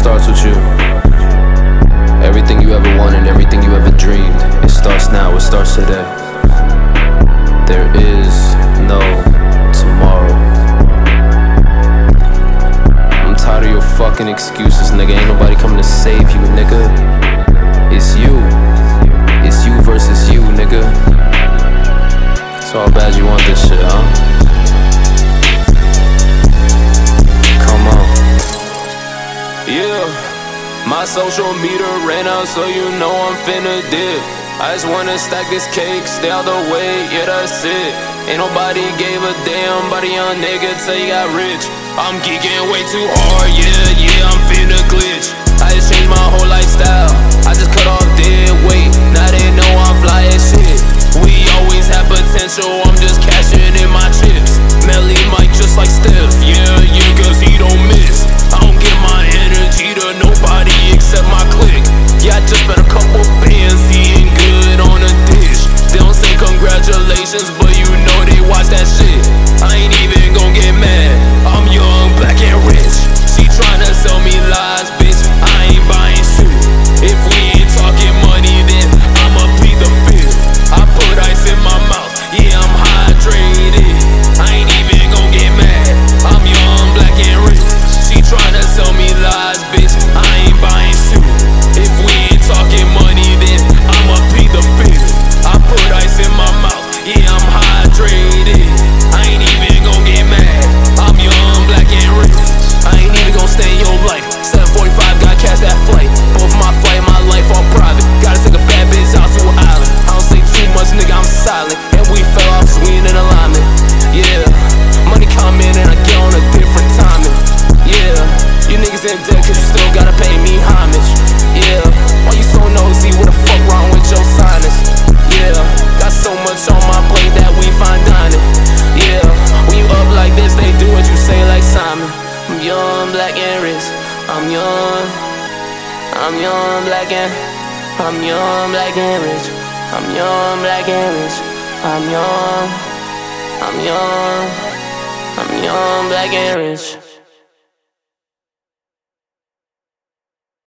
starts with you. Everything you ever wanted, everything you ever dreamed, it starts now, it starts today. There is no tomorrow. I'm tired of your fucking excuses, nigga. Ain't nobody coming to save you, nigga. It's you. It's you versus you, nigga. So how bad you want this shit, huh? Come on. Yeah, my social meter ran out, so you know I'm finna dip. I just wanna stack this cake, stay out the way, yeah, that's it. Ain't nobody gave a damn about a young nigga till he got rich. I'm geeking way too hard, yeah, I'm finna glitch. I just changed my whole lifestyle, I just cut off dead weight. Now they know I'm fly as shit. We always have potential, I'm just cashing in my chips. Melly Mike just like Steph, yeah, cause he don't miss. I don't give my energy to nobody except my clique. Yeah, I just spent a couple bands eating good on a dish. They don't say congratulations, but you know they watch that shit. I ain't even gon' get mad, I'm young, black and rich. She tryna sell me lies, bitch, I ain't buying shit. If we ain't talking money, then I'ma plead the fifth. I put ice in my mouth, yeah, I'm hydrated. I ain't even gon' get mad, I'm young, black and rich. She tryna sell me lies, bitch, I ain't buying shit. If we ain't talking money, then I'ma plead the fifth. I put ice in my mouth, yeah, I'm hydrated. I ain't even gon' get mad, I'm young, black and rich. I ain't even gon' stay in your life. 745, gotta catch that flight. Both my flight and my life all private. Gotta take a bad bitch out to an island. I don't say too much, nigga, I'm silent. And we fell off, so we ain't in alignment. Yeah, money come in and I get on a different timing. Yeah, you niggas in debt cause you still gotta pay me homage. Yeah, why you so nosy? What the fuck wrong with your sinus? Yeah, got so much on my plate that we fine dining. Yeah, when you up like this, they do what you say like Simon. I'm young, black and rich. I'm young, black and I'm young, black and rich. I'm young, black and rich. I'm young, black and rich.